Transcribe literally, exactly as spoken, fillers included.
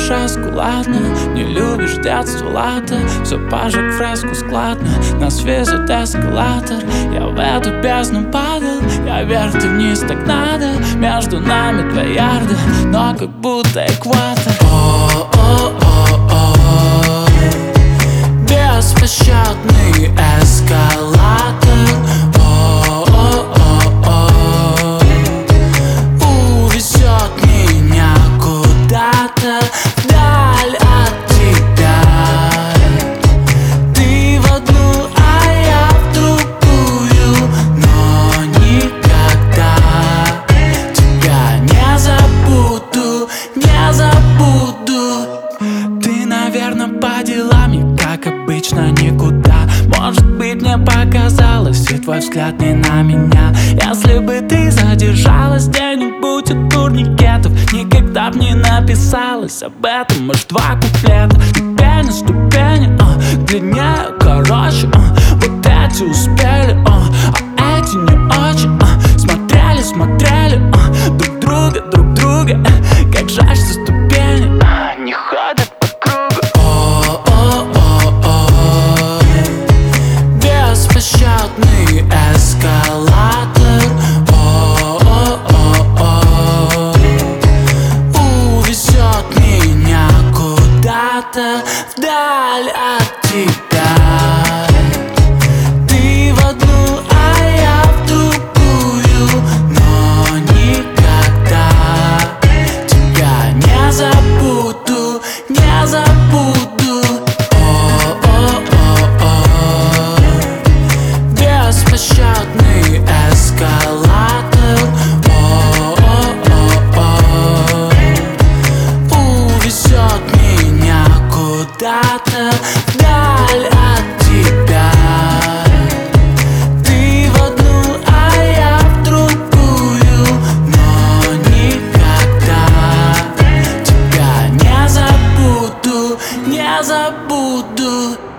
шашку, ладно. Не любишь детство, ладно. Все пожег фреску складно. Нас везет эскалатор. Я в эту бездну падал. Я вверх, ты вниз, так надо. Между нами два ярда, но как будто экватор. О-о-о-о, беспощадный эскалатор. О-о-о-о, увезет меня куда-то вдаль от тебя. Ты в одну, а я в другую, но никогда тебя не забуду, не забуду. Ты, наверное, по делам, и как обычно никуда. Может быть, мне показалось, и твой взгляд не на меня. Если бы ты задержалась где-нибудь у турникетов, никогда б не написалась об этом. Может, два куплета, ступени, ступени, а, длиннее, короче, а, вот эти успели, а, а эти не очень, а, смотрели, смотрели, а, друг друга, друг друга, а, как жаль, что ступени а, не ходят по кругу. О-о-о-о, беспощадный эскалатор. О-о-о-о, увезет меня куда-то вдаль от тебя. Ты в одну, а я в другую, но никогда тебя не забуду, не забуду. О-о-о-о, беспощадный эскалатор. О-о-о-о, увезет меня куда-то вдаль от тебя. Ты в одну, а я в другую, но никогда тебя не забуду, не забуду.